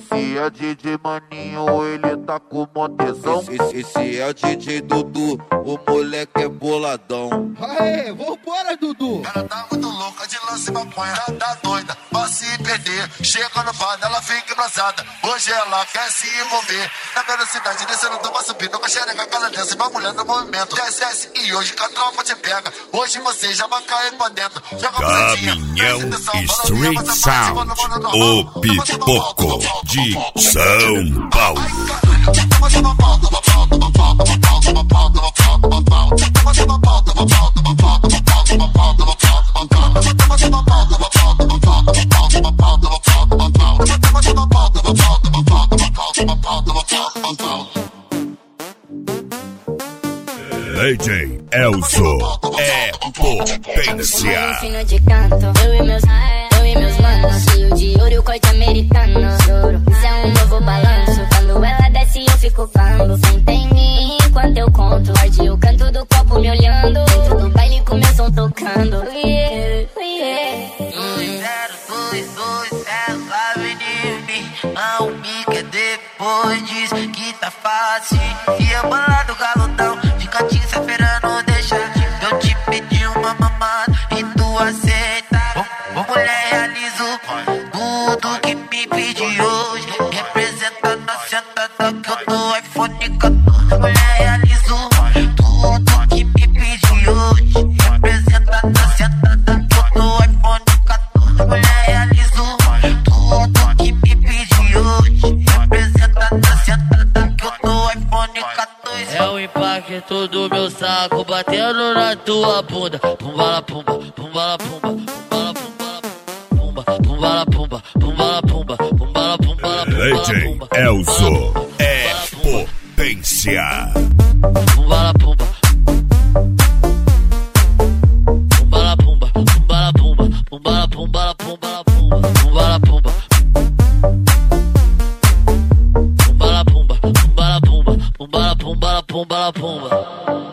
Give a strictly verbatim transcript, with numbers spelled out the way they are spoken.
Esse é D J Maninho, ele tá com mó tesão. Esse, esse é o D J Dudu, o moleque é boladão. Aê, vambora, Dudu. Ela tá muito louca de lance e maconha, tá, tá doida pra se perder. Chega no bar, ela fica embrasada. Hoje ela quer se envolver. Na velocidade, descendo do passo subindo com a xereca, aquela dança, bagulhando no movimento. Desce, desce e hoje que a tropa te pega. Hoje você já vai cair pra dentro. Caminhão Street Sound, o pipoco de São Paulo. D J Elzo é potência. Fino de canto, eu e meus, eu e meus manos, cheio de ouro e o corte americano. Isso é um novo balanço. Quando ela desce eu fico falando. Senta em mim enquanto eu conto. Guarde o canto do copo me olhando. Dentro do baile com meu som tocando. Yeah, yeah. dois zero dois dois, ela sabe de mim. Não me quer depois diz que tá fácil. E eu bolado galudão, fica te esperando deixar. Eu te pedi uma mamada e tu aceita. Ô mulher, realizo tudo que me pedi hoje. Representando a sentada que eu tô iPhone quatorze. Mulher, realizo tudo que me pedi hoje. Representando a sentada que eu tô iPhone quatorze. Mulher, realizo tudo que me pedi hoje. Representando a sentada que eu tô iPhone quatorze. É o impacto do meu saco batendo na tua bunda. Pumbala pumba, pumbala pumba, pumbala pumba, pumbala pumba, pumbala pumba, pumbala pumba. D J Elzo é potência. Pumbala pumba, pumbala pumba, pumbala pumba, pumbala pumbala pumbala pumba, pumbala pumba, pumbala pumba, pumbala pumba, pumbala pumbala pumbala pumba.